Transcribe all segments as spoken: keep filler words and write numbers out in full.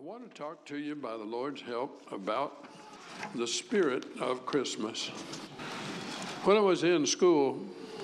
want to talk to you, by the Lord's help, about the spirit of Christmas. When I was in school,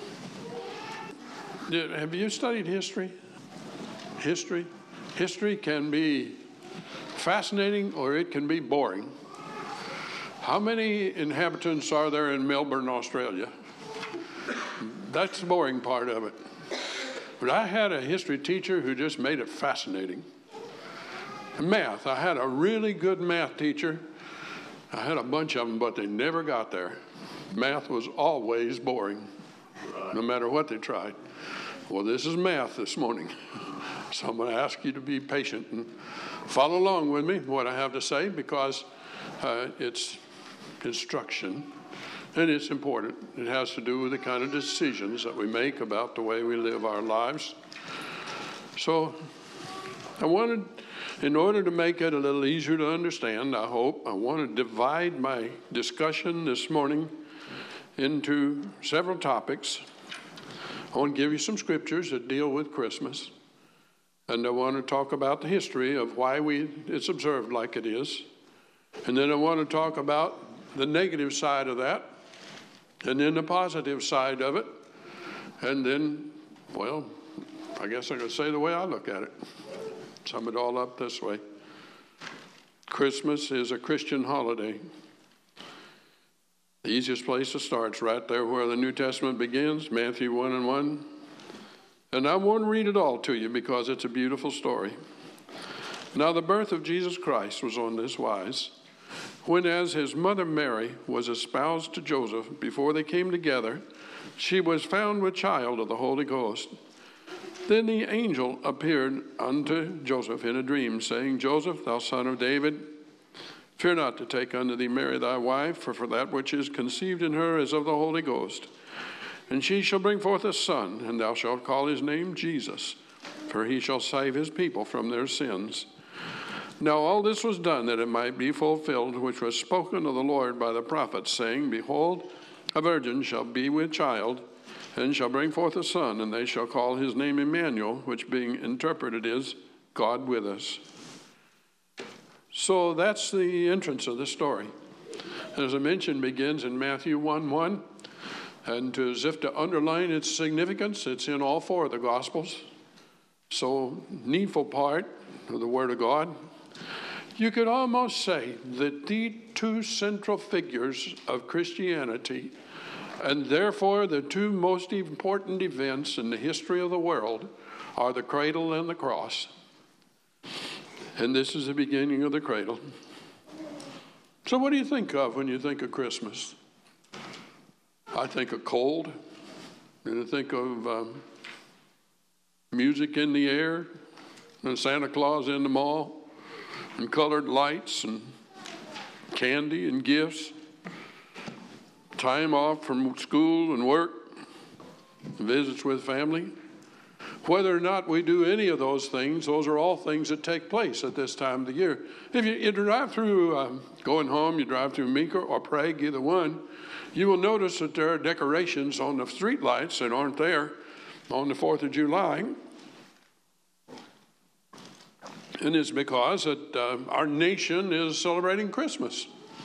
did, have you studied history? History? History can be fascinating or it can be boring. How many inhabitants are there in Melbourne, Australia? That's the boring part of it. But I had a history teacher who just made it fascinating. Math, I had a really good math teacher. I had a bunch of them, but they never got there. Math was always boring, no matter what they tried. Well, this is math this morning. So I'm going to ask you to be patient and follow along with me, what I have to say, because uh, it's instruction, and it's important. It has to do with the kind of decisions that we make about the way we live our lives. So I wanted, in order to make it a little easier to understand, I hope, I want to divide my discussion this morning into several topics. I want to give you some scriptures that deal with Christmas. And I want to talk about the history of why we it's observed like it is. And then I want to talk about the negative side of that, and then the positive side of it. And then, well, I guess I could say the way I look at it. Sum it all up this way. Christmas is a Christian holiday. The easiest place to start is right there where the New Testament begins, Matthew one and one. And I won't read it all to you because it's a beautiful story. Now the birth of Jesus Christ was on this wise. When as his mother Mary was espoused to Joseph, before they came together, she was found with child of the Holy Ghost. Then the angel appeared unto Joseph in a dream, saying, Joseph, thou son of David, fear not to take unto thee Mary thy wife, for for that which is conceived in her is of the Holy Ghost. And she shall bring forth a son, and thou shalt call his name Jesus, for he shall save his people from their sins. Now all this was done that it might be fulfilled, which was spoken of the Lord by the prophet, saying, Behold, a virgin shall be with child, and shall bring forth a son, and they shall call his name Emmanuel, which being interpreted is God with us. So that's the entrance of the story. As I mentioned, begins in Matthew one one. And to, as if to underline its significance, it's in all four of the Gospels. So, needful part of the Word of God. You could almost say that the two central figures of Christianity, and therefore the two most important events in the history of the world, are the cradle and the cross. And this is the beginning of the cradle. So what do you think of when you think of Christmas? I think of cold, and I think of um, music in the air, and Santa Claus in the mall, and colored lights, and candy and gifts, time off from school and work, visits with family. Whether or not we do any of those things, those are all things that take place at this time of the year. If you, you drive through, um, going home, you drive through Meeker or Prague, either one, you will notice that there are decorations on the street lights that aren't there on the fourth of July. And it's because that uh, our nation is celebrating Christmas.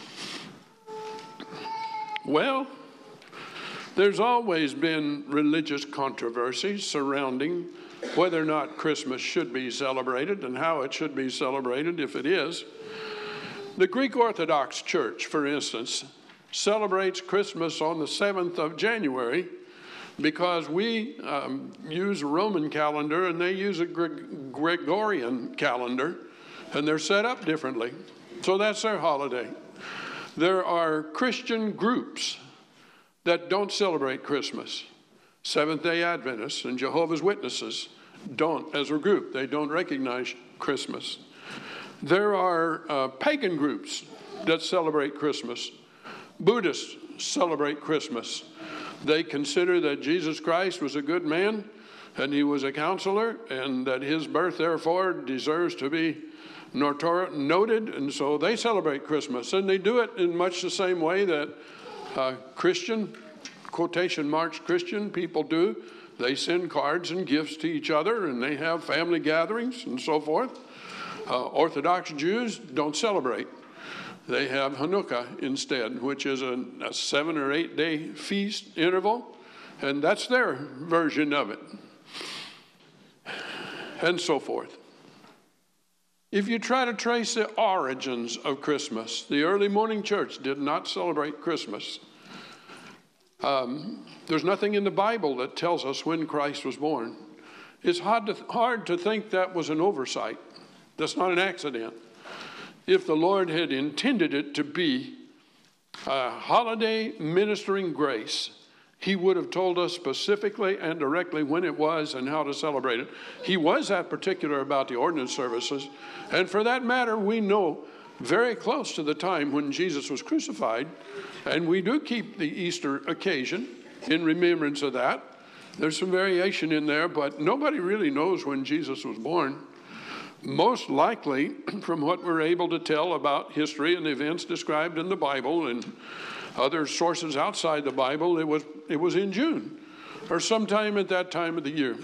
Well, there's always been religious controversies surrounding whether or not Christmas should be celebrated and how it should be celebrated if it is. The Greek Orthodox Church, for instance, celebrates Christmas on the seventh of January because we um, use a Roman calendar and they use a Gre- Gregorian calendar, and they're set up differently. So that's their holiday. There are Christian groups that don't celebrate Christmas. Seventh-day Adventists and Jehovah's Witnesses don't, as a group. They don't recognize Christmas. There are uh, pagan groups that celebrate Christmas. Buddhists celebrate Christmas. They consider that Jesus Christ was a good man, and he was a counselor, and that his birth, therefore, deserves to be noted, and so they celebrate Christmas. And they do it in much the same way that uh, Christian, quotation marks Christian people do. They send cards and gifts to each other, and they have family gatherings and so forth. Uh, Orthodox Jews don't celebrate. They have Hanukkah instead, which is a, a seven or eight day feast interval, and that's their version of it, and so forth. If you try to trace the origins of Christmas, the early morning church did not celebrate Christmas. Um, there's nothing in the Bible that tells us when Christ was born. It's hard to, hard to think that was an oversight. That's not an accident. If the Lord had intended it to be a holiday ministering grace, he would have told us specifically and directly when it was and how to celebrate it. He was that particular about the ordinance services. And for that matter, we know very close to the time when Jesus was crucified, and we do keep the Easter occasion in remembrance of that. There's some variation in there, but nobody really knows when Jesus was born. Most likely, from what we're able to tell about history and the events described in the Bible and other sources outside the Bible, it was it was in June or sometime at that time of the year.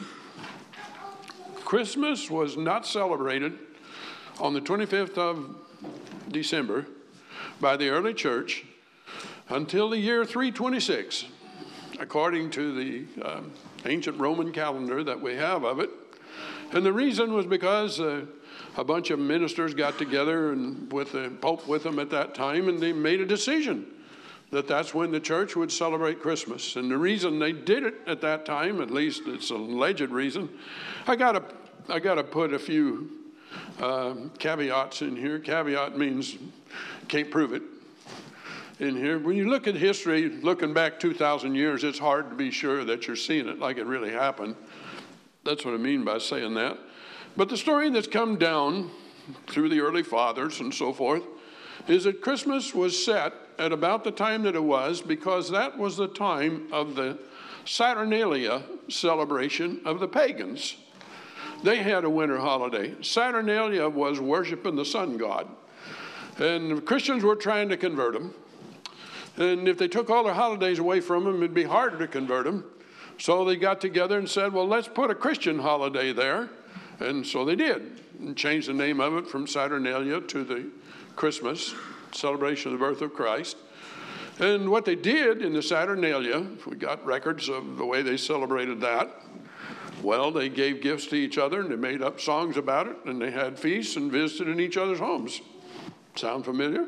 Christmas was not celebrated on the twenty-fifth of December by the early church until the year three twenty-six, according to the uh, ancient Roman calendar that we have of it. And the reason was because uh, a bunch of ministers got together and with the Pope with them at that time, and they made a decision that that's when the church would celebrate Christmas. And the reason they did it at that time, at least it's an alleged reason, I gotta, I gotta put a few uh, caveats in here. Caveat means can't prove it in here. When you look at history, looking back two thousand years, it's hard to be sure that you're seeing it like it really happened. That's what I mean by saying that. But the story that's come down through the early fathers and so forth is that Christmas was set at about the time that it was because that was the time of the Saturnalia celebration of the pagans. They had a winter holiday. Saturnalia was worshiping the sun god. And the Christians were trying to convert them. And if they took all their holidays away from them, it'd be harder to convert them. So they got together and said, well, let's put a Christian holiday there. And so they did, and changed the name of it from Saturnalia to the Christmas, celebration of the birth of Christ. And what they did in the Saturnalia, we got records of the way they celebrated that. Well, they gave gifts to each other, and they made up songs about it, and they had feasts and visited in each other's homes. Sound familiar?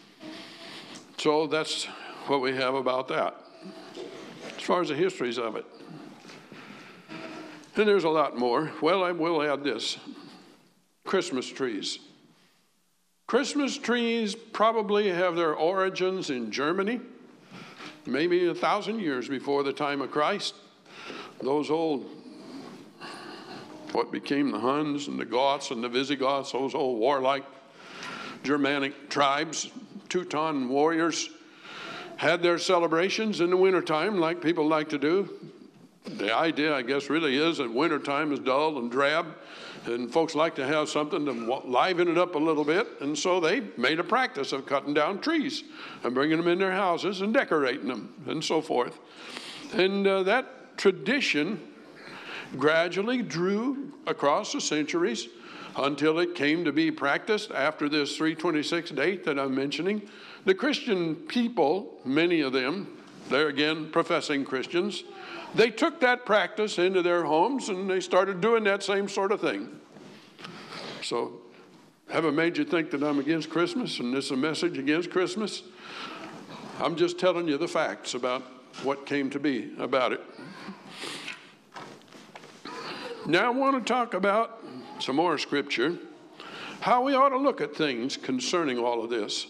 So that's what we have about that, as far as the histories of it. And there's a lot more. Well, I will add this. Christmas trees. Christmas trees probably have their origins in Germany, maybe a thousand years before the time of Christ. Those old, what became the Huns and the Goths and the Visigoths, those old warlike Germanic tribes, Teuton warriors, had their celebrations in the wintertime like people like to do. The idea, I guess, really is that wintertime is dull and drab, and folks like to have something to liven it up a little bit, and so they made a practice of cutting down trees and bringing them in their houses and decorating them and so forth. And uh, that tradition gradually drew across the centuries until it came to be practiced after this three twenty-six date that I'm mentioning. The Christian people, many of them, they're again professing Christians, they took that practice into their homes and they started doing that same sort of thing. So, haven't made you think that I'm against Christmas and this is a message against Christmas. I'm just telling you the facts about what came to be about it. Now I want to talk about some more scripture, how we ought to look at things concerning all of this.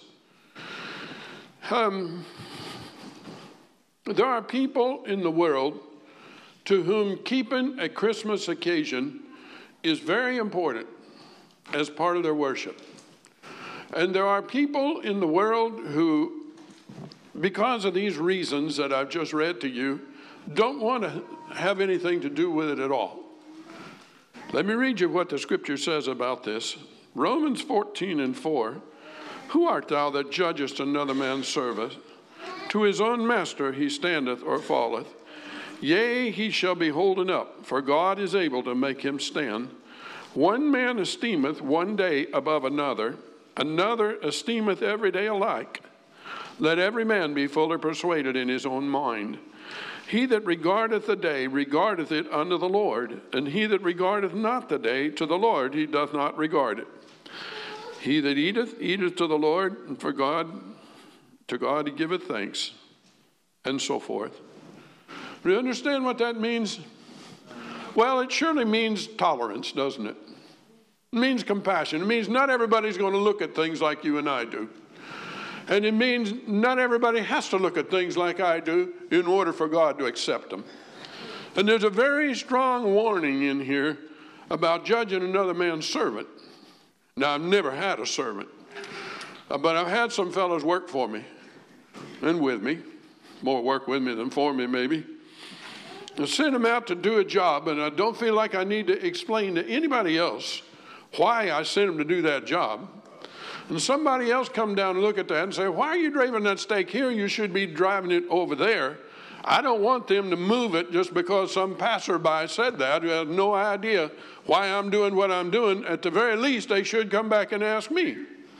Um, there are people in the world to whom keeping a Christmas occasion is very important as part of their worship. And there are people in the world who, because of these reasons that I've just read to you, don't want to have anything to do with it at all. Let me read you what the scripture says about this. Romans fourteen and four. Who art thou that judgest another man's service? To his own master he standeth or falleth. Yea, he shall be holden up, for God is able to make him stand. One man esteemeth one day above another, another esteemeth every day alike. Let every man be fully persuaded in his own mind. He that regardeth the day regardeth it unto the Lord, and he that regardeth not the day to the Lord he doth not regard it. He that eateth, eateth to the Lord, and for God, to God he giveth thanks, and so forth. Do you understand what that means? Well, it surely means tolerance, doesn't it? It means compassion. It means not everybody's going to look at things like you and I do. And it means not everybody has to look at things like I do in order for God to accept them. And there's a very strong warning in here about judging another man's servant. Now, I've never had a servant, but I've had some fellows work for me and with me, more work with me than for me maybe. I send them out to do a job, and I don't feel like I need to explain to anybody else why I sent them to do that job. And somebody else come down and look at that and say, why are you driving that stake here? You should be driving it over there. I don't want them to move it just because some passerby said that, who has no idea why I'm doing what I'm doing. At the very least, they should come back and ask me.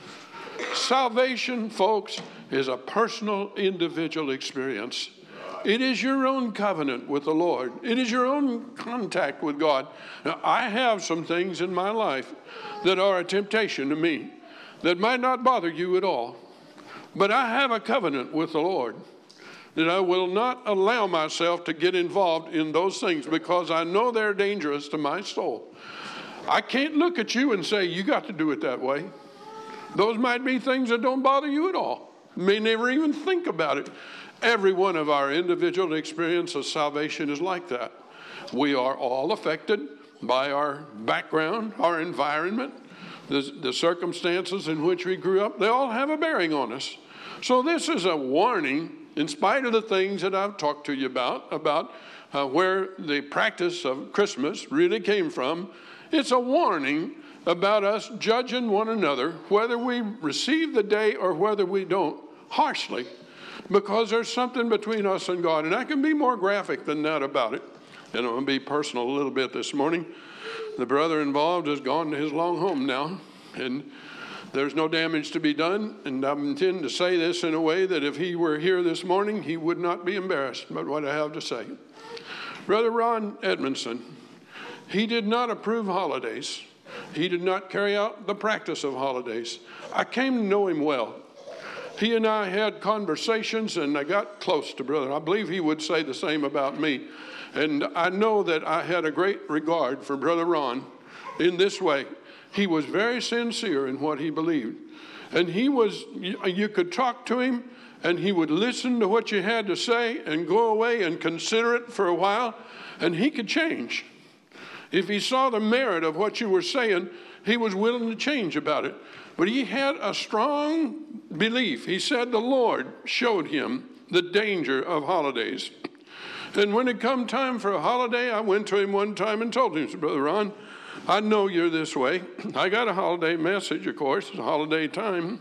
Salvation, folks, is a personal, individual experience. It is your own covenant with the Lord. It is your own contact with God. Now, I have some things in my life that are a temptation to me that might not bother you at all. But I have a covenant with the Lord that I will not allow myself to get involved in those things because I know they're dangerous to my soul. I can't look at you and say, you got to do it that way. Those might be things that don't bother you at all. You may never even think about it. Every one of our individual experience of salvation is like that. We are all affected by our background, our environment, the, the circumstances in which we grew up. They all have a bearing on us. So this is a warning, in spite of the things that I've talked to you about, about uh, where the practice of Christmas really came from. It's a warning about us judging one another, whether we receive the day or whether we don't, harshly. Because there's something between us and God. And I can be more graphic than that about it. And I'm going to be personal a little bit this morning. The brother involved has gone to his long home now. And there's no damage to be done. And I intend to say this in a way that if he were here this morning, he would not be embarrassed about what I have to say. Brother Ron Edmondson, he did not approve holidays. He did not carry out the practice of holidays. I came to know him well. He and I had conversations, and I got close to brother. I believe he would say the same about me. And I know that I had a great regard for Brother Ron in this way. He was very sincere in what he believed. And he was, you could talk to him, and he would listen to what you had to say and go away and consider it for a while, and he could change. If he saw the merit of what you were saying, he was willing to change about it. But he had a strong belief. He said the Lord showed him the danger of holidays. And when it come time for a holiday, I went to him one time and told him, Brother Ron, I know you're this way. I got a holiday message, of course. It's a holiday time.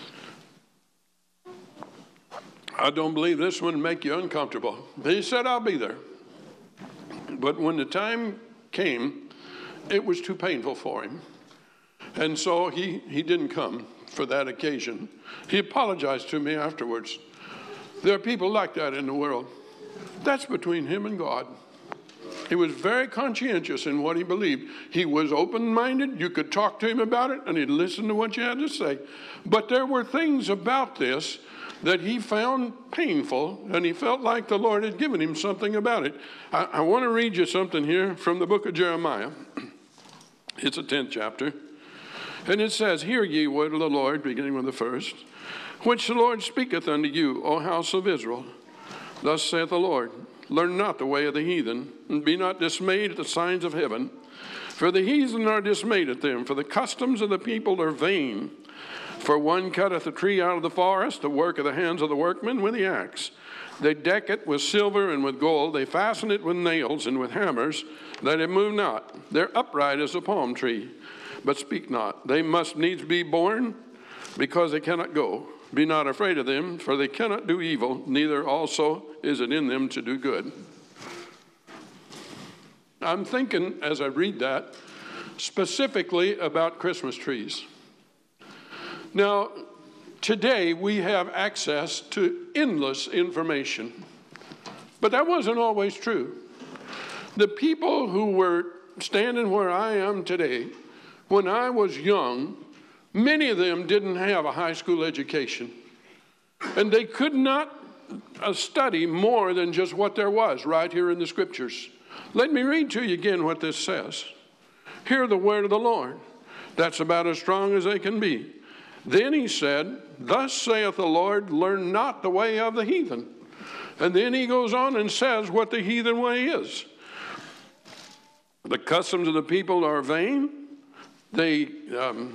I don't believe this one would make you uncomfortable. He said, I'll be there. But when the time came, it was too painful for him. And so he, he didn't come for that occasion. He apologized to me afterwards. There are people like that in the world. That's between him and God. He was very conscientious in what he believed. He was open-minded. You could talk to him about it, and he'd listen to what you had to say. But there were things about this that he found painful, and he felt like the Lord had given him something about it. I, I want to read you something here from the book of Jeremiah. It's the tenth chapter. And it says, Hear ye word of the Lord, beginning with the first, which the Lord speaketh unto you, O house of Israel. Thus saith the Lord, Learn not the way of the heathen, and be not dismayed at the signs of heaven. For the heathen are dismayed at them, for the customs of the people are vain. For one cutteth a tree out of the forest, the work of the hands of the workmen with the axe. They deck it with silver and with gold. They fasten it with nails and with hammers, that it move not. Their upright is a palm tree, but speak not. They must needs be born, because they cannot go. Be not afraid of them, for they cannot do evil, neither also is it in them to do good. I'm thinking, as I read that, specifically about Christmas trees. Now, today we have access to endless information, but that wasn't always true. The people who were standing where I am today, when I was young, many of them didn't have a high school education, and they could not uh, study more than just what there was right here in the scriptures. Let me read to you again what this says. Hear the word of the Lord. That's about as strong as they can be. Then he said, thus saith the Lord, learn not the way of the heathen. And then he goes on and says what the heathen way is. The customs of the people are vain. They, um,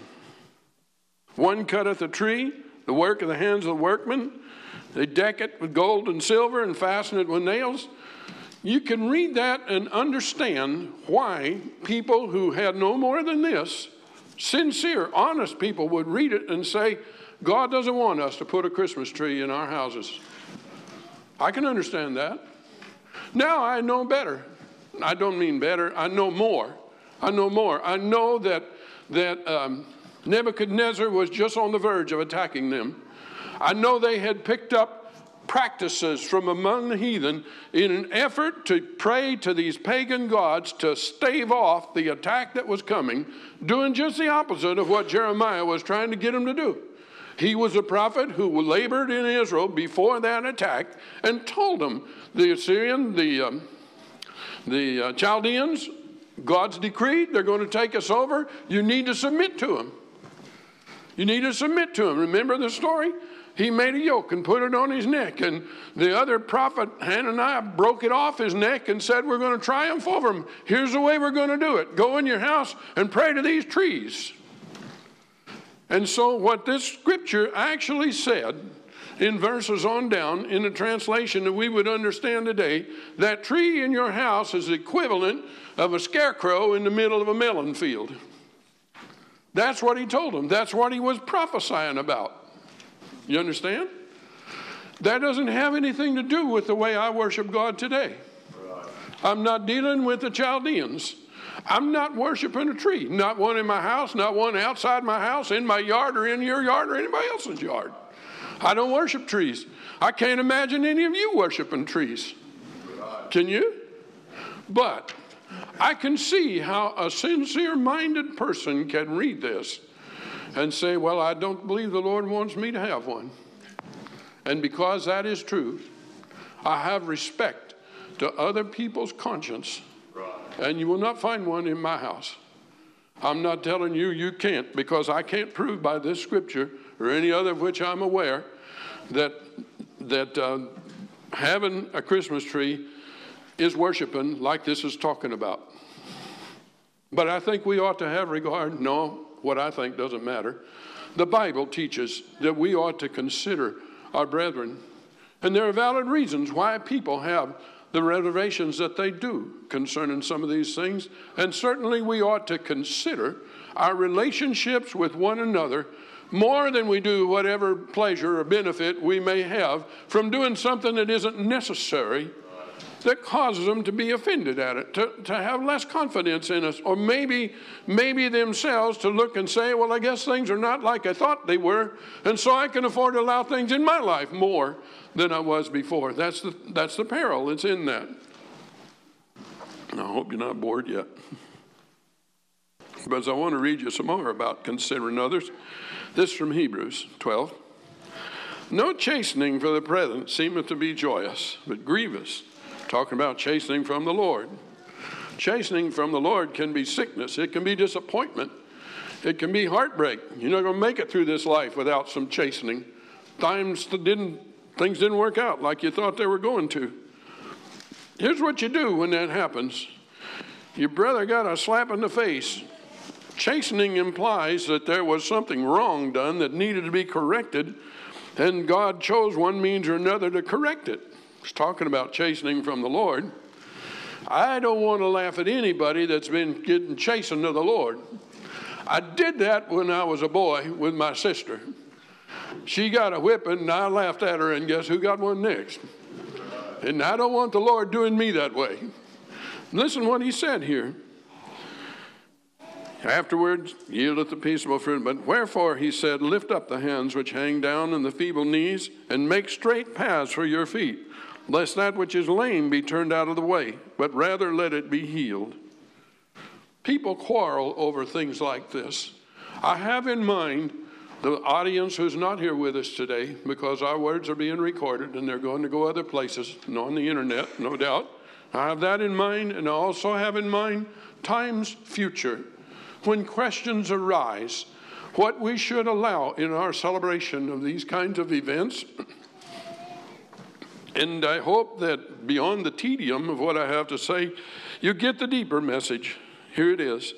one cutteth a tree, the work of the hands of the workmen. They deck it with gold and silver and fasten it with nails. You can read that and understand why people who had no more than this, sincere, honest people, would read it and say, God doesn't want us to put a Christmas tree in our houses. I can understand that. Now I know better. I don't mean better. I know more. I know more. I know that, that um, Nebuchadnezzar was just on the verge of attacking them. I know they had picked up practices from among the heathen in an effort to pray to these pagan gods to stave off the attack that was coming, doing just the opposite of what Jeremiah was trying to get them to do. He was a prophet who labored in Israel before that attack and told them, the Assyrian, the, um, the uh, Chaldeans, God's decreed, they're going to take us over. You need to submit to them. You need to submit to him. Remember the story? He made a yoke and put it on his neck. And the other prophet, Hananiah, broke it off his neck and said, we're going to triumph over him. Here's the way we're going to do it. Go in your house and pray to these trees. And so what this scripture actually said in verses on down, in a translation that we would understand today, that tree in your house is the equivalent of a scarecrow in the middle of a melon field. That's what he told them. That's what he was prophesying about. You understand? That doesn't have anything to do with the way I worship God today. I'm not dealing with the Chaldeans. I'm not worshiping a tree. Not one in my house, not one outside my house, in my yard or in your yard or anybody else's yard. I don't worship trees. I can't imagine any of you worshiping trees. Can you? But I can see how a sincere-minded person can read this and say, well, I don't believe the Lord wants me to have one. And because that is true, I have respect to other people's conscience, and you will not find one in my house. I'm not telling you you can't, because I can't prove by this scripture or any other of which I'm aware that, that uh, having a Christmas tree is worshiping like this is talking about. But I think we ought to have regard. No, what I think doesn't matter. The Bible teaches that we ought to consider our brethren. And there are valid reasons why people have the reservations that they do concerning some of these things. And certainly we ought to consider our relationships with one another more than we do whatever pleasure or benefit we may have from doing something that isn't necessary, that causes them to be offended at it, to, to have less confidence in us, or maybe maybe themselves to look and say, well, I guess things are not like I thought they were, and so I can afford to allow things in my life more than I was before. That's the, that's the peril that's in that. I hope you're not bored yet. But I want to read you some more about considering others. This from Hebrews twelve. No chastening for the present seemeth to be joyous, but grievous. Talking about chastening from the Lord. Chastening from the Lord can be sickness. It can be disappointment. It can be heartbreak. You're not going to make it through this life without some chastening. Times didn't, things didn't work out like you thought they were going to. Here's what you do when that happens. Your brother got a slap in the face. Chastening implies that there was something wrong done that needed to be corrected, and God chose one means or another to correct it. It's talking about chastening from the Lord. I don't want to laugh at anybody that's been getting chastened of the Lord. I did that when I was a boy with my sister. She got a whipping, and I laughed at her, and guess who got one next? And I don't want the Lord doing me that way. Listen what he said here. Afterwards yieldeth the peaceable fruit. But wherefore, he said, lift up the hands which hang down and the feeble knees, and make straight paths for your feet, lest that which is lame be turned out of the way, but rather let it be healed. People quarrel over things like this. I have in mind the audience who's not here with us today, because our words are being recorded and they're going to go other places and on the internet, no doubt. I have that in mind, and I also have in mind times future, when questions arise, what we should allow in our celebration of these kinds of events. And I hope that beyond the tedium of what I have to say, you get the deeper message. Here it is.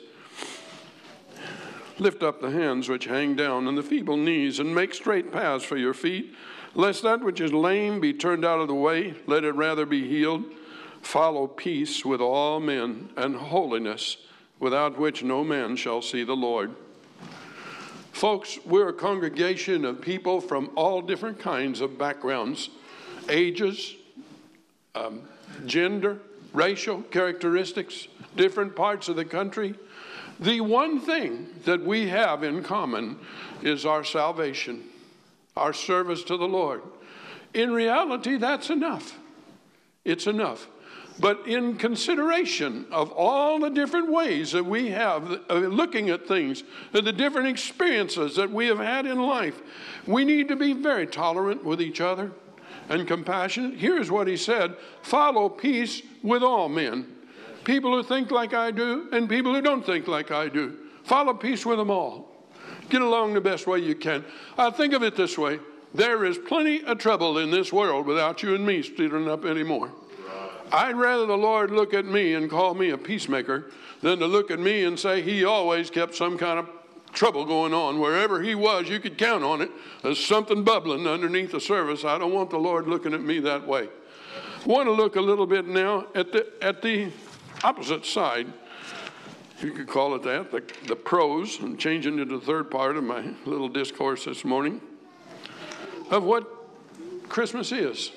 Lift up the hands which hang down and the feeble knees, and make straight paths for your feet, lest that which is lame be turned out of the way, let it rather be healed. Follow peace with all men and holiness, without which no man shall see the Lord. Folks, we're a congregation of people from all different kinds of backgrounds, ages, um, gender, racial characteristics, different parts of the country. The one thing that we have in common is our salvation, our service to the Lord. In reality, that's enough. It's enough. But in consideration of all the different ways that we have of looking at things, and the different experiences that we have had in life, we need to be very tolerant with each other and compassionate. Here's what he said: follow peace with all men. People who think like I do and people who don't think like I do. Follow peace with them all. Get along the best way you can. I think of it this way: there is plenty of trouble in this world without you and me stirring up anymore. I'd rather the Lord look at me and call me a peacemaker than to look at me and say he always kept some kind of trouble going on. Wherever he was, you could count on it. There's something bubbling underneath the surface. I don't want the Lord looking at me that way. I want to look a little bit now at the, at the opposite side. You could call it that, the, the pros. I'm changing to the third part of my little discourse this morning of what Christmas is.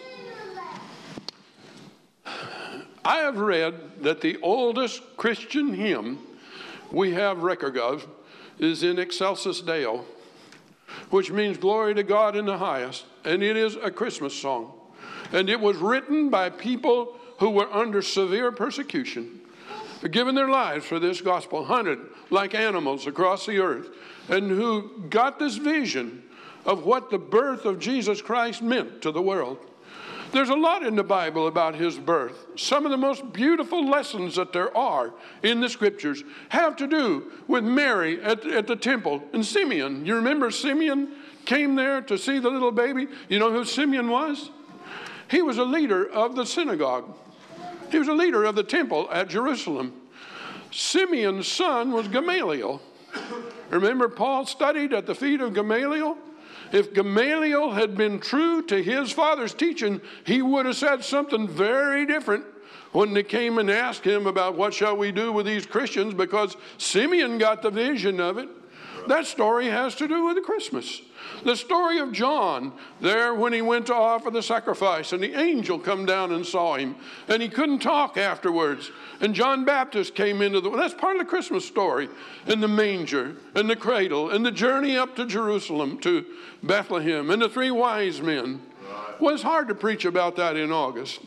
I have read that the oldest Christian hymn we have record of is in Excelsis Deo, which means glory to God in the highest, and it is a Christmas song. And it was written by people who were under severe persecution, giving their lives for this gospel, hunted like animals across the earth, and who got this vision of what the birth of Jesus Christ meant to the world. There's a lot in the Bible about his birth. Some of the most beautiful lessons that there are in the scriptures have to do with Mary at, at the temple and Simeon. You remember Simeon came there to see the little baby? You know who Simeon was? He was a leader of the synagogue. He was a leader of the temple at Jerusalem. Simeon's son was Gamaliel. Remember, Paul studied at the feet of Gamaliel? If Gamaliel had been true to his father's teaching, he would have said something very different when they came and asked him about what shall we do with these Christians, because Simeon got the vision of it. That story has to do with Christmas. The story of John there when he went to offer the sacrifice and the angel come down and saw him and he couldn't talk afterwards. And John Baptist came into the, that's part of the Christmas story. And the manger and the cradle and the journey up to Jerusalem to Bethlehem and the three wise men. Right. Well, it's hard to preach about that in August.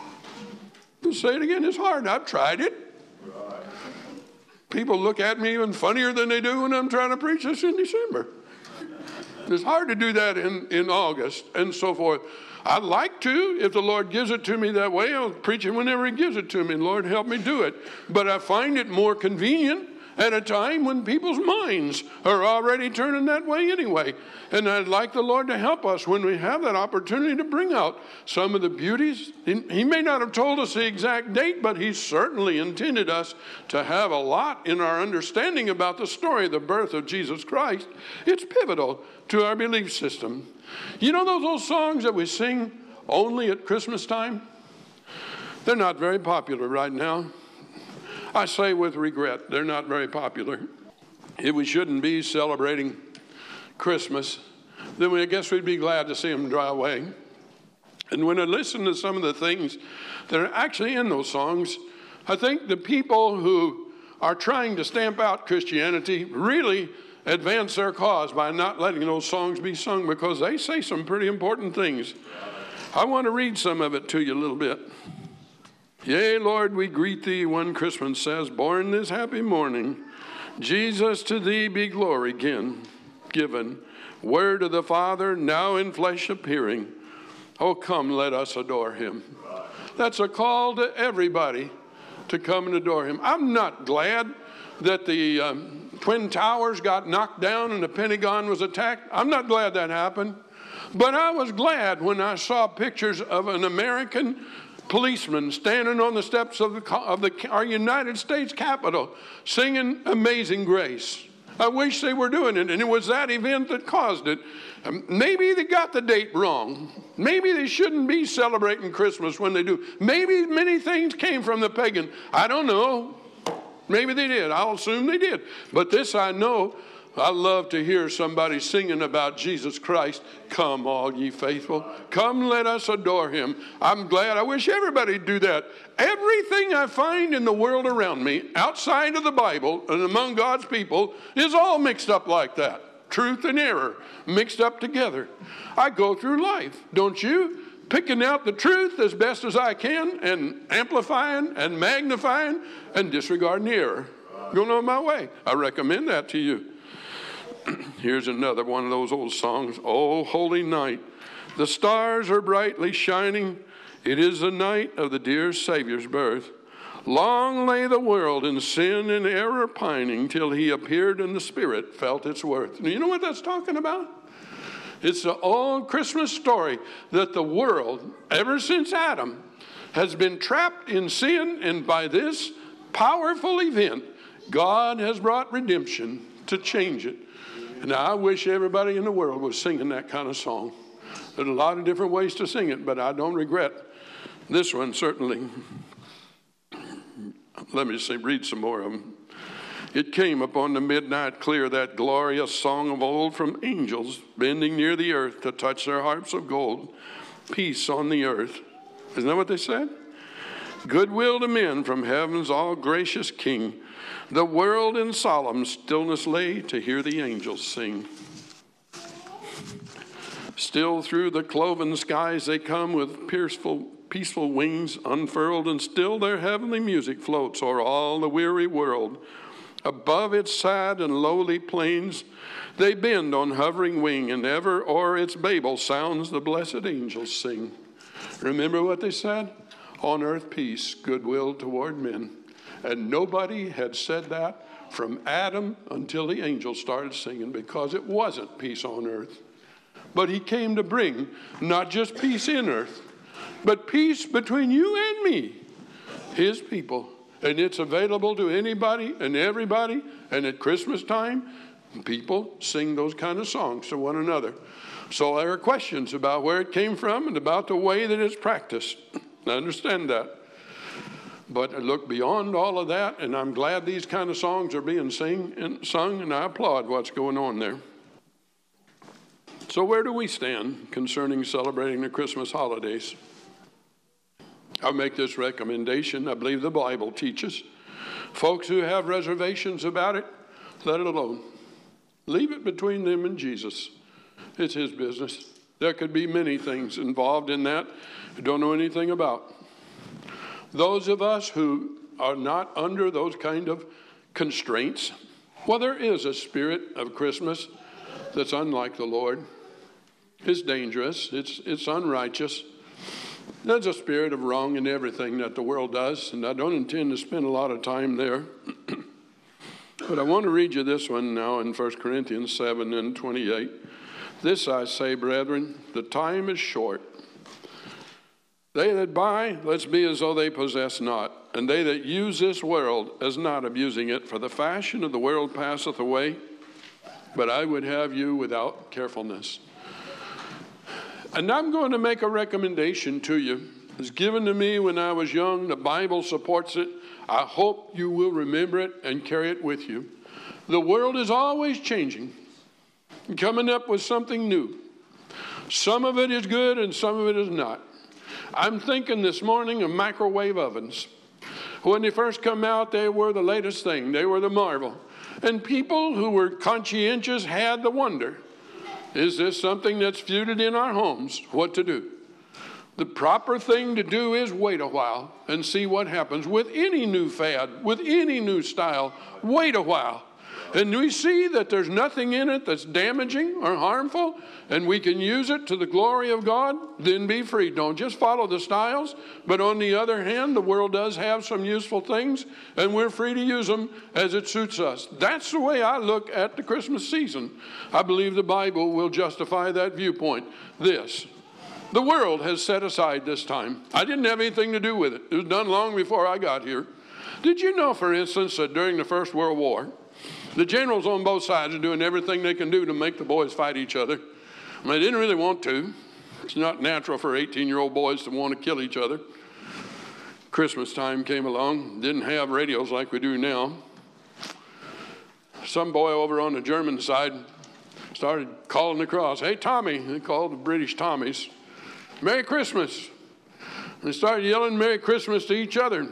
I'll say it again, it's hard. I've tried it. Right. People look at me even funnier than they do when I'm trying to preach this in December. It's hard to do that in, in August and so forth. I'd like to, if the Lord gives it to me that way, I'll preach it whenever he gives it to me. Lord, help me do it. But I find it more convenient at a time when people's minds are already turning that way anyway. And I'd like the Lord to help us when we have that opportunity to bring out some of the beauties. He may not have told us the exact date, but he certainly intended us to have a lot in our understanding about the story of the birth of Jesus Christ. It's pivotal to our belief system. You know those old songs that we sing only at Christmas time? They're not very popular right now. I say with regret, they're not very popular. If we shouldn't be celebrating Christmas, then we, I guess we'd be glad to see them dry away. And when I listen to some of the things that are actually in those songs, I think the people who are trying to stamp out Christianity really advance their cause by not letting those songs be sung, because they say some pretty important things. I want to read some of it to you a little bit. Yea, Lord, we greet thee, one Christmas says, born this happy morning. Jesus, to thee be glory again given. Word of the Father, now in flesh appearing. Oh, come, let us adore him. That's a call to everybody to come and adore him. I'm not glad that the um, Twin Towers got knocked down and the Pentagon was attacked. I'm not glad that happened. But I was glad when I saw pictures of an American policeman standing on the steps of, the, of the, our United States Capitol singing Amazing Grace. I wish they were doing it, and it was that event that caused it. Um, maybe they got the date wrong. Maybe they shouldn't be celebrating Christmas when they do. Maybe many things came from the pagan. I don't know. Maybe they did. I'll assume they did. But this I know. I love to hear somebody singing about Jesus Christ. Come, all ye faithful. Come, let us adore him. I'm glad. I wish everybody'd do that. Everything I find in the world around me, outside of the Bible and among God's people, is all mixed up like that. Truth and error mixed up together. I go through life, don't you? Picking out the truth as best as I can and amplifying and magnifying and disregarding the error. Going on my way. I recommend that to you. Here's another one of those old songs. Oh, holy night, the stars are brightly shining. It is the night of the dear Savior's birth. Long lay the world in sin and error pining, till he appeared and the Spirit felt its worth. You know what that's talking about? It's the old Christmas story that the world, ever since Adam, has been trapped in sin, and by this powerful event, God has brought redemption to change it. Now, I wish everybody in the world was singing that kind of song. There's a lot of different ways to sing it, but I don't regret this one, certainly. Let me see, read some more of them. It came upon the midnight clear, that glorious song of old, from angels bending near the earth to touch their harps of gold. Peace on the earth. Isn't that what they said? Goodwill to men from heaven's all gracious King. The world in solemn stillness lay to hear the angels sing. Still through the cloven skies they come with peaceful, peaceful wings unfurled, and still their heavenly music floats o'er all the weary world. Above its sad and lowly plains they bend on hovering wing, and ever o'er its Babel sounds the blessed angels sing. Remember what they said? On earth peace, goodwill toward men. And nobody had said that from Adam until the angels started singing, because it wasn't peace on earth. But he came to bring not just peace in earth, but peace between you and me, his people. And it's available to anybody and everybody. And at Christmas time, people sing those kind of songs to one another. So there are questions about where it came from and about the way that it's practiced. I understand that. But I look beyond all of that, and I'm glad these kind of songs are being sing and sung, and I applaud what's going on there. So where do we stand concerning celebrating the Christmas holidays? I'll make this recommendation. I believe the Bible teaches. Folks who have reservations about it, let it alone. Leave it between them and Jesus. It's his business. There could be many things involved in that I don't know anything about. Those of us who are not under those kind of constraints, well, there is a spirit of Christmas that's unlike the Lord. It's dangerous. It's, it's unrighteous. There's a spirit of wrong in everything that the world does, and I don't intend to spend a lot of time there. But I want to read you this one now in First Corinthians seven and twenty-eight. This I say, brethren, the time is short. They that buy, let's be as though they possess not, and they that use this world as not abusing it, for the fashion of the world passeth away, but I would have you without carefulness. And I'm going to make a recommendation to you. It was given to me when I was young. The Bible supports it. I hope you will remember it and carry it with you. The world is always changing, coming up with something new. Some of it is good and some of it is not. I'm thinking this morning of microwave ovens. When they first come out, they were the latest thing. They were the marvel. And people who were conscientious had the wonder. Is this something that's feuded in our homes? What to do? The proper thing to do is wait a while and see what happens with any new fad, with any new style. Wait a while. And we see that there's nothing in it that's damaging or harmful, and we can use it to the glory of God, then be free. Don't just follow the styles, but on the other hand, the world does have some useful things, and we're free to use them as it suits us. That's the way I look at the Christmas season. I believe the Bible will justify that viewpoint. This. The world has set aside this time. I didn't have anything to do with it. It was done long before I got here. Did you know, for instance, that during the First World War, the generals on both sides are doing everything they can do to make the boys fight each other? I mean, they didn't really want to. It's not natural for eighteen-year-old boys to want to kill each other. Christmas time came along, didn't have radios like we do now. Some boy over on the German side started calling across, "Hey, Tommy," they called the British Tommies, "Merry Christmas." They started yelling Merry Christmas to each other.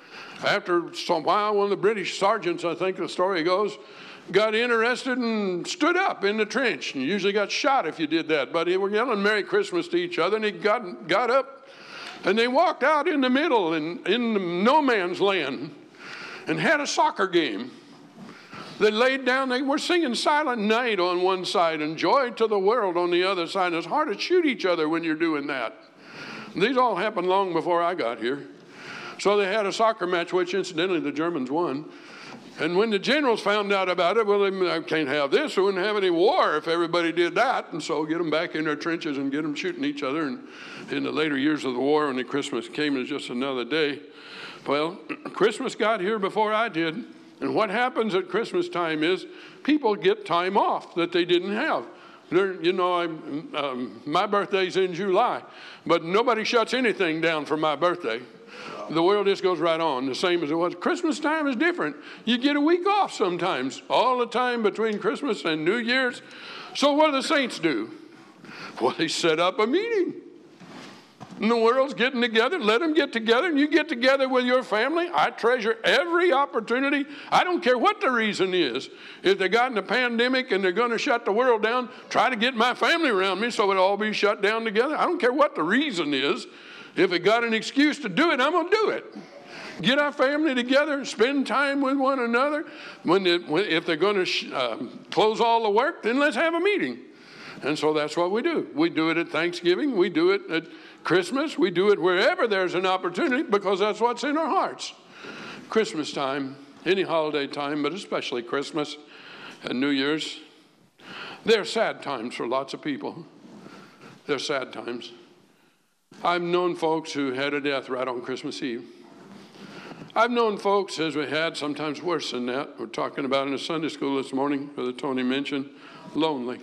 After some while, one of the British sergeants, I think the story goes, got interested and stood up in the trench. You usually got shot if you did that, but they were yelling Merry Christmas to each other, and he got, got up, and they walked out in the middle in, in no man's land and had a soccer game. They laid down, they were singing Silent Night on one side and Joy to the World on the other side. And it's hard to shoot each other when you're doing that. These all happened long before I got here. So they had a soccer match, which incidentally the Germans won. And when the generals found out about it, well, they can't have this. We wouldn't have any war if everybody did that. And so get them back in their trenches and get them shooting each other. And in the later years of the war, when the Christmas came, it was just another day. Well, Christmas got here before I did. And what happens at Christmas time is people get time off that they didn't have. They're, you know, I'm, um, my birthday's in July, but nobody shuts anything down for my birthday. The world just goes right on, the same as it was. Christmas time is different. You get a week off sometimes, all the time between Christmas and New Year's. So what do the saints do? Well, they set up a meeting. And the world's getting together. Let them get together, and you get together with your family. I treasure every opportunity. I don't care what the reason is. If they got in a pandemic and they're going to shut the world down, try to get my family around me so it'll all be shut down together. I don't care what the reason is. If it got an excuse to do it, I'm going to do it. Get our family together, spend time with one another. When, it, when if they're going to sh- uh, close all the work, then let's have a meeting. And so that's what we do. We do it at Thanksgiving. We do it at Christmas. We do it wherever there's an opportunity because that's what's in our hearts. Christmas time, any holiday time, but especially Christmas and New Year's, they're sad times for lots of people. They're sad times. I've known folks who had a death right on Christmas Eve. I've known folks, as we had, sometimes worse than that. We're talking about in a Sunday school this morning, Brother Tony mentioned, lonely.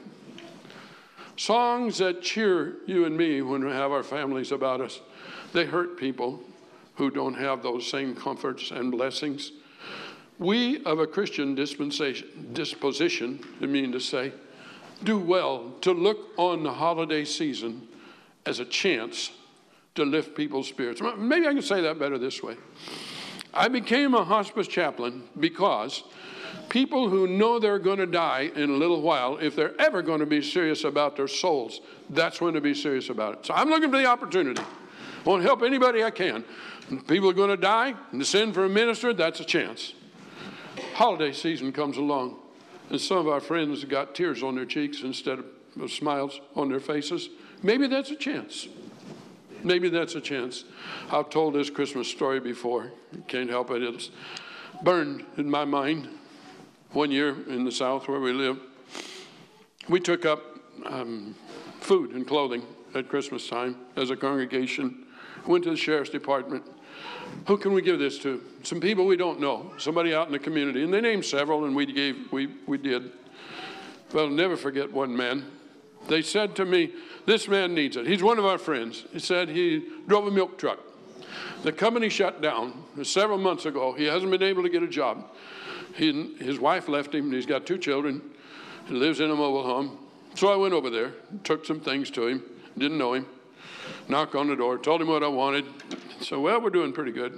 Songs that cheer you and me when we have our families about us, they hurt people who don't have those same comforts and blessings. We of a Christian dispensation, disposition, I mean to say, do well to look on the holiday season as a chance to lift people's spirits. Maybe I can say that better this way. I became a hospice chaplain because people who know they're going to die in a little while, if they're ever going to be serious about their souls, that's when to be serious about it. So I'm looking for the opportunity. I want to help anybody I can. People are going to die, and to send for a minister, that's a chance. Holiday season comes along, and some of our friends got tears on their cheeks instead of smiles on their faces. Maybe that's a chance. Maybe that's a chance. I've told this Christmas story before. Can't help it. It's burned in my mind. One year in the South where we live, we took up um, food and clothing at Christmas time as a congregation. Went to the sheriff's department. Who can we give this to? Some people we don't know, somebody out in the community. And they named several, and we gave, we, we did. But I'll never forget one man. They said to me, this man needs it. He's one of our friends. He said he drove a milk truck. The company shut down several months ago. He hasn't been able to get a job. He, his wife left him, and he's got two children. He lives in a mobile home. So I went over there, took some things to him, didn't know him, knocked on the door, told him what I wanted. So, well, we're doing pretty good.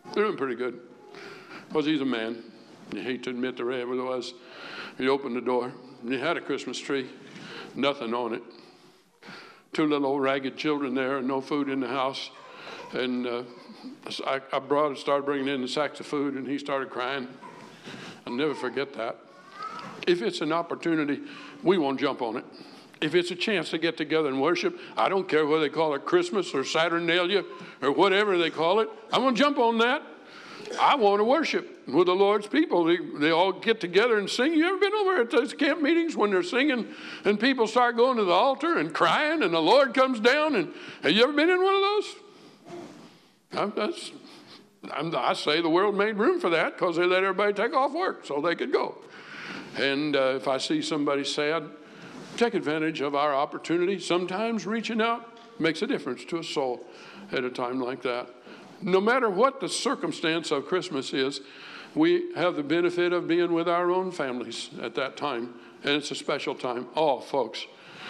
They're doing pretty good. Because he's a man. You hate to admit the way it was. He opened the door, and he had a Christmas tree, nothing on it. Two little old ragged children there, and no food in the house. And uh, I, I brought, started bringing in the sacks of food, and he started crying. I'll never forget that. If it's an opportunity, we won't jump on it. If it's a chance to get together and worship, I don't care whether they call it Christmas or Saturnalia or whatever they call it. I'm going to jump on that. I want to worship with the Lord's people. They, they all get together and sing. You ever been over at those camp meetings when they're singing and people start going to the altar and crying and the Lord comes down? And have you ever been in one of those? I'm, that's, I'm, I say the world made room for that because they let everybody take off work so they could go. And uh, if I see somebody sad, take advantage of our opportunity. Sometimes reaching out makes a difference to a soul at a time like that. No matter what the circumstance of Christmas is, we have the benefit of being with our own families at that time, and it's a special time. Oh, folks,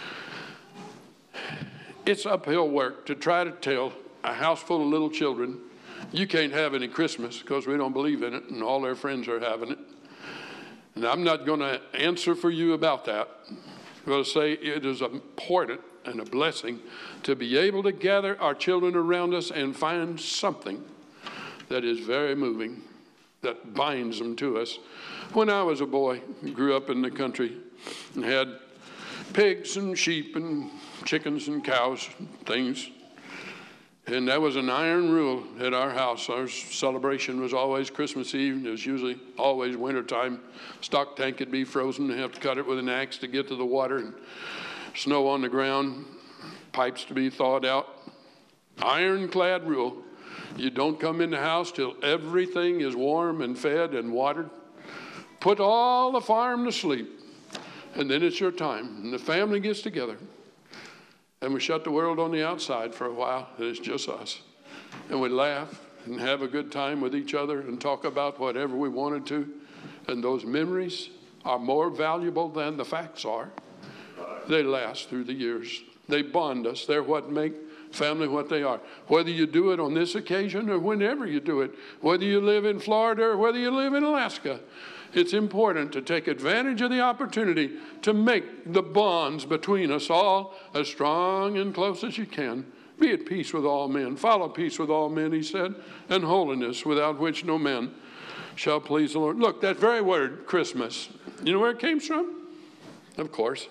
it's uphill work to try to tell a house full of little children, you can't have any Christmas because we don't believe in it, and all their friends are having it. And I'm not going to answer for you about that. I'm going to say it is important and a blessing to be able to gather our children around us and find something that is very moving, that binds them to us. When I was a boy, grew up in the country and had pigs and sheep and chickens and cows, and things. And that was an iron rule at our house. Our celebration was always Christmas Eve. It was usually always wintertime. Stock tank could be frozen. They have to cut it with an axe to get to the water, and snow on the ground, pipes to be thawed out. Ironclad rule. You don't come in the house till everything is warm and fed and watered. Put all the farm to sleep, and then it's your time. And the family gets together. And we shut the world on the outside for a while, and it's just us. And we laugh and have a good time with each other and talk about whatever we wanted to. And those memories are more valuable than the facts are. They last through the years. They bond us. They're what make family what they are. Whether you do it on this occasion or whenever you do it, whether you live in Florida or whether you live in Alaska, it's important to take advantage of the opportunity to make the bonds between us all as strong and close as you can. Be at peace with all men. Follow peace with all men, he said, and holiness, without which no man shall please the Lord. Look, that very word, Christmas, you know where it came from? Of course.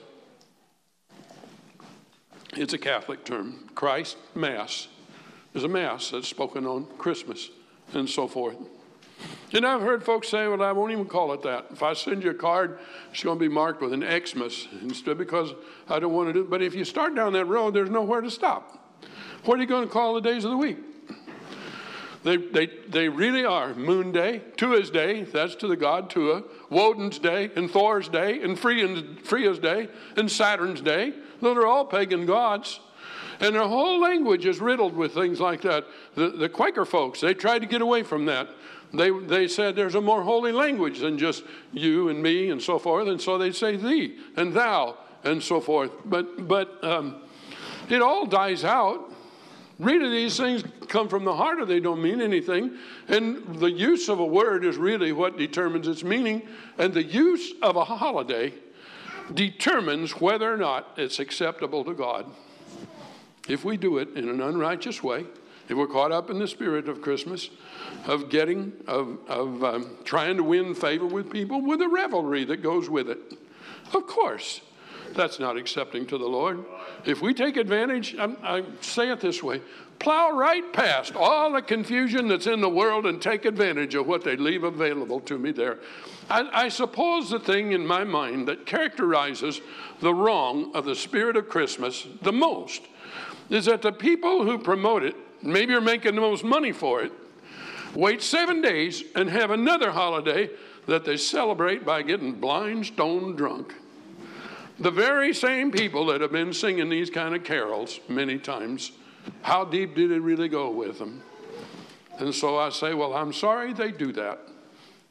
It's a Catholic term. Christ Mass. There's a Mass that's spoken on Christmas and so forth. And I've heard folks say, well, I won't even call it that. If I send you a card, it's going to be marked with an Xmas instead because I don't want to do it. But if you start down that road, there's nowhere to stop. What are you going to call the days of the week? They, they, they really are Moon Day, Tua's Day, that's to the god Tua, Woden's Day, and Thor's Day, and Freya's Day, and Saturn's Day. Those are all pagan gods. And their whole language is riddled with things like that. The, the Quaker folks, they tried to get away from that. They, they said there's a more holy language than just you and me and so forth. And so they say thee and thou and so forth. But, but um, it all dies out. Really, these things come from the heart or they don't mean anything. And the use of a word is really what determines its meaning. And the use of a holiday determines whether or not it's acceptable to God. If we do it in an unrighteous way, if we're caught up in the spirit of Christmas, of getting, of, of um, trying to win favor with people with the revelry that goes with it, of course, that's not accepting to the Lord. If we take advantage, I, I say it this way, plow right past all the confusion that's in the world and take advantage of what they leave available to me there. I, I suppose the thing in my mind that characterizes the wrong of the spirit of Christmas the most is that the people who promote it, maybe are making the most money for it, wait seven days and have another holiday that they celebrate by getting blind, stone drunk. The very same people that have been singing these kind of carols many times, how deep did it really go with them? And so I say, well, I'm sorry they do that.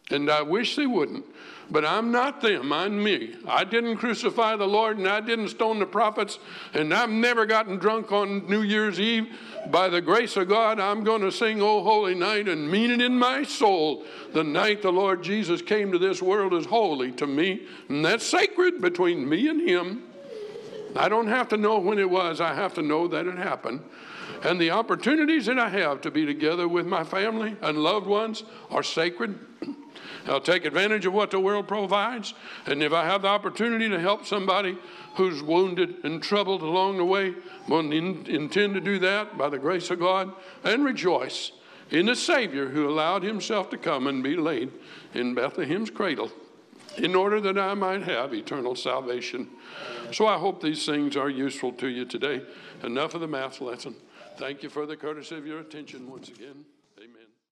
And I wish they wouldn't. But I'm not them, I'm me. I didn't crucify the Lord, and I didn't stone the prophets, and I've never gotten drunk on New Year's Eve. By the grace of God, I'm going to sing "O Holy Night" and mean it in my soul. The night the Lord Jesus came to this world is holy to me, and that's sacred between me and him. I don't have to know when it was. I have to know that it happened. And the opportunities that I have to be together with my family and loved ones are sacred. I'll take advantage of what the world provides. And if I have the opportunity to help somebody who's wounded and troubled along the way, we'll in, intend to do that by the grace of God and rejoice in the Savior who allowed himself to come and be laid in Bethlehem's cradle in order that I might have eternal salvation. So I hope these things are useful to you today. Enough of the math lesson. Thank you for the courtesy of your attention once again.